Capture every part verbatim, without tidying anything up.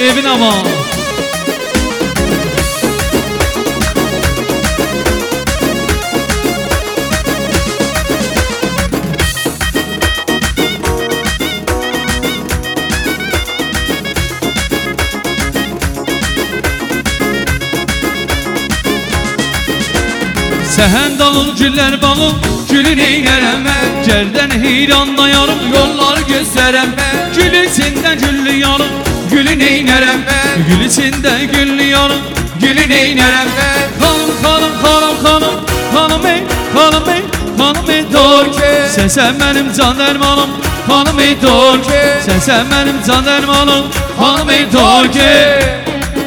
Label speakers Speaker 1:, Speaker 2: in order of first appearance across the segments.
Speaker 1: evin ama. Sehen dalın güller balım, gülün eylerem ben. Cerden heyran dayarım, yollar gösterem ben. Gül içinde güllü yarım, gülün eylerem ben. Gül içinde güllü yarım, gülün eylerem ben. Kanım kanım kanım kanım, kanım ey, kanım ey, kanım ey Türkiye. Sen sen benim can dermanım, kanım ey Türkiye. Sen sen benim can dermanım, kanım ey Türkiye.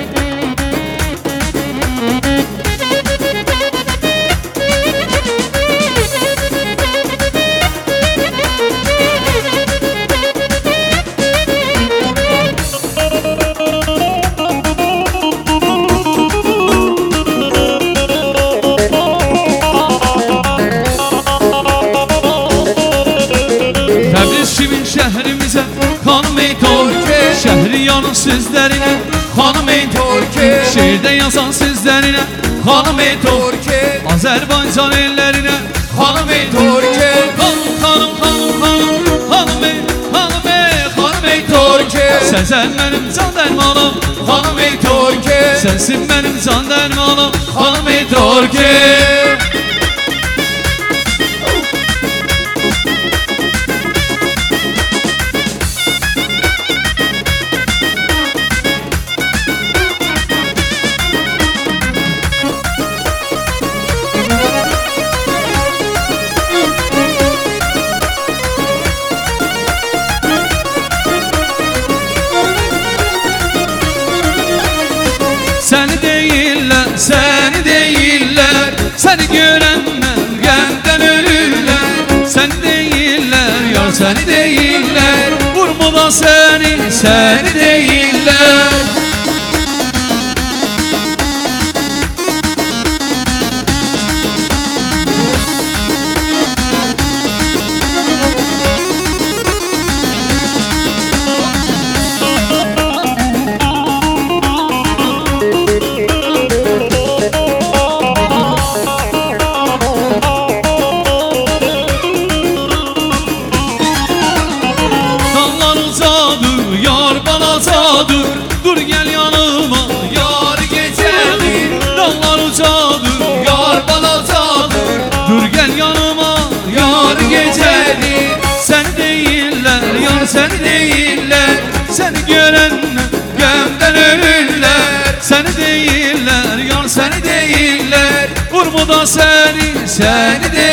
Speaker 1: Şehrimize kanım ey Türkiye. Şehriyanın sözlerine kanım ey Türkiye. Şiirde yazan sözlerine kanım ey Türkiye. Azerbaycan ellerine kanım ey Türkiye. Kanım kanım kanım kanım kanım ey kanım ey kanım ey Türkiye. Sensen benim can dermanım kanım ey Türkiye. Sensin benim can dermanım kanım ey Türkiye. Seni değiller, seni değiller, seni görenler gemden ölürler. Seni değiller, yar seni değiller, vurma da seni, seni değiller. Dur, dur gel yanıma yar gecedir. Dağlar ucadır yar bana ucadır. Dur gel yanıma yar gecedir. Seni değiller yar seni değiller, seni görenler gömden ölürler. Seni değiller yar seni değiller, vurma da seni, seni değiller.